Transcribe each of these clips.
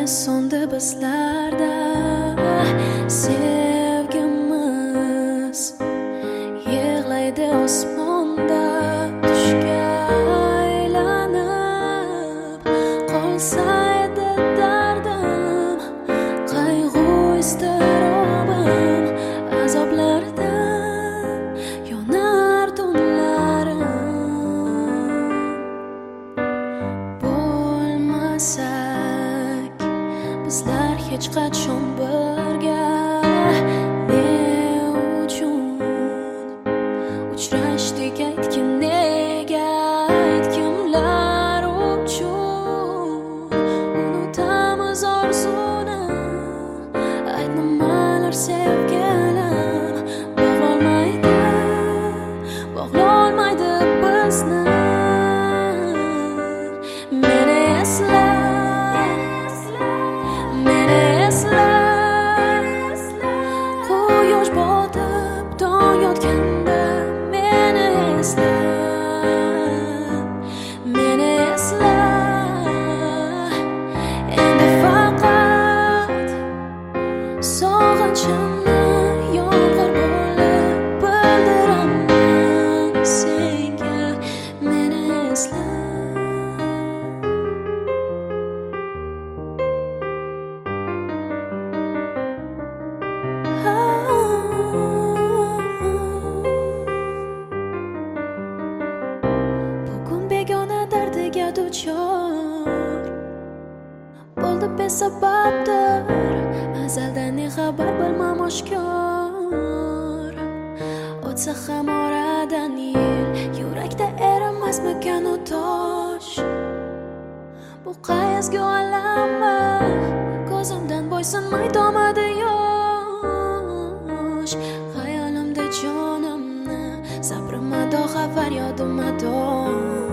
so'ndi bizlarda sevgimiz yig'laydi osmonda tushga aylanib qolsa edi dardim qayg'u iztirobim azoblardan yonar tunlarim bo'lmasak bizlar hech qachon birga ne uchun uchrashdik aytgin nega aytgimlar uchun unutamiz orzuni ayt nimalar sevgilim bog'lolmaydi bizni meni esla quyosh botib tong yotganda meni esla endi faqat sog'inchimni yomg'ir bo'lib bildiraman senga meni esla. Bugun begona dardiga duchor bo'ldi besababdir azaldan ne xabar bilmam oshkor o'tsa ham oradan yil yurakda erimasmikan u tosh bu qayozgu alammi ko'zimdan bo'ysunmay tomadi yosh xayolimda jonimni sabrimma doha faryodimma dom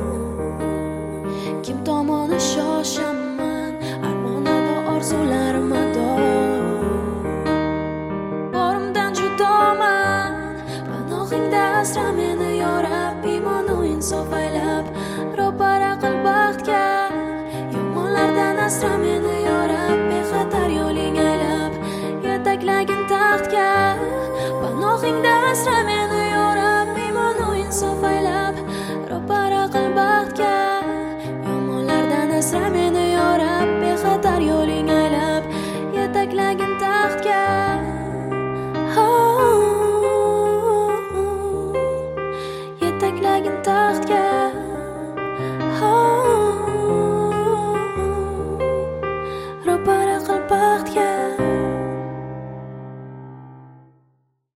kim tomoni shoshaman armoni va orzularimma dom borimdan judoman panohingda asra meni yorab iymonu insof aylab ro'para qil baxtga yomonlardan asra meni yorab bexatar yo'ling aylab yetaklagin taxtga panohingda asra meni yorab iymonu insof aylab ro'para qil baxtga yomonlardan asra meni yorab bexatar yo'ling aylab yetaklagin taxtga yetaklagin taxtga